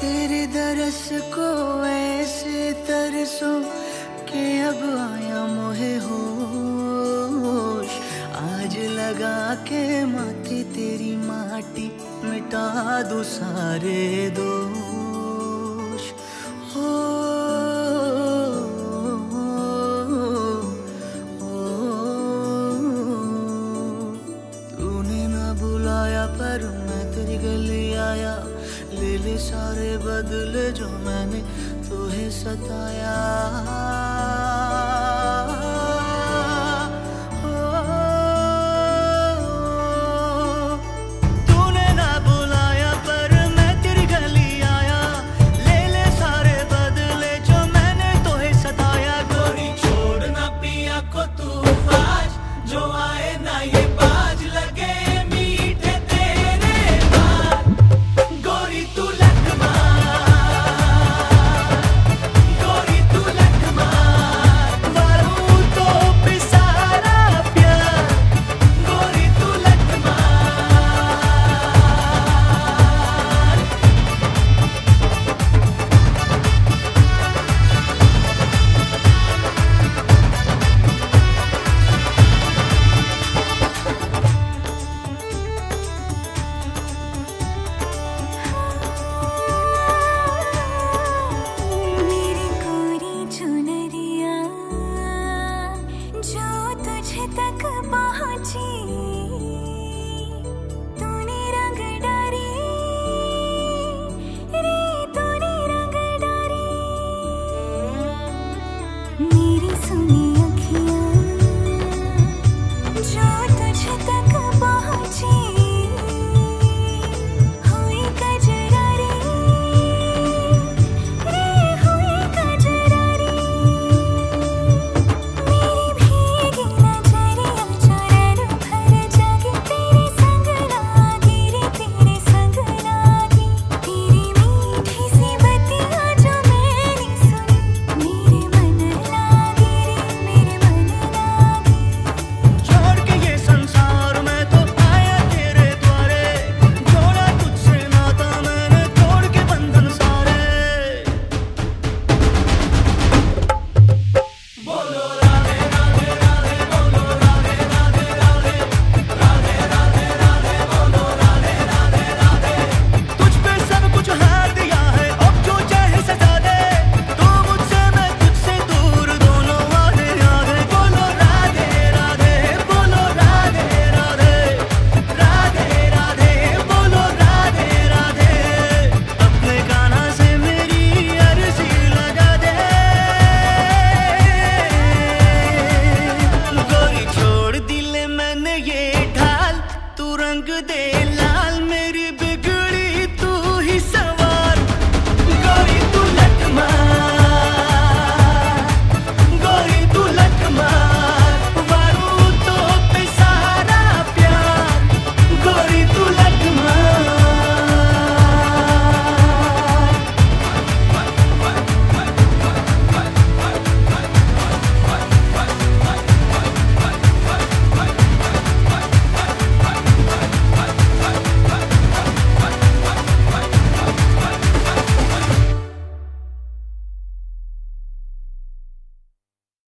तेरे दरस को ऐसे तरसों के अब आया मोहे होश। आज लगा के माथे तेरी माटी मिटा दूं सारे दोष। हो तूने ना बुलाया पर मैं तेरी गली आया। ले ले सारे बदले जो मैंने तुझे सताया। तूने ना बुलाया पर मैं तेरी गली आया। ले ले सारे बदले जो मैंने तुझे सताया। गोरी छोड़ ना पिया को तू आज, जो आए ना ये बाज लगे मीठे तेरे बात। गोरी तू लट मार, गोरी तू लट मार, मारूं तो भी सारा प्यार। गोरी तू लट मार। मेरी कोरी चुनरिया जो तुझे तक पहुंची।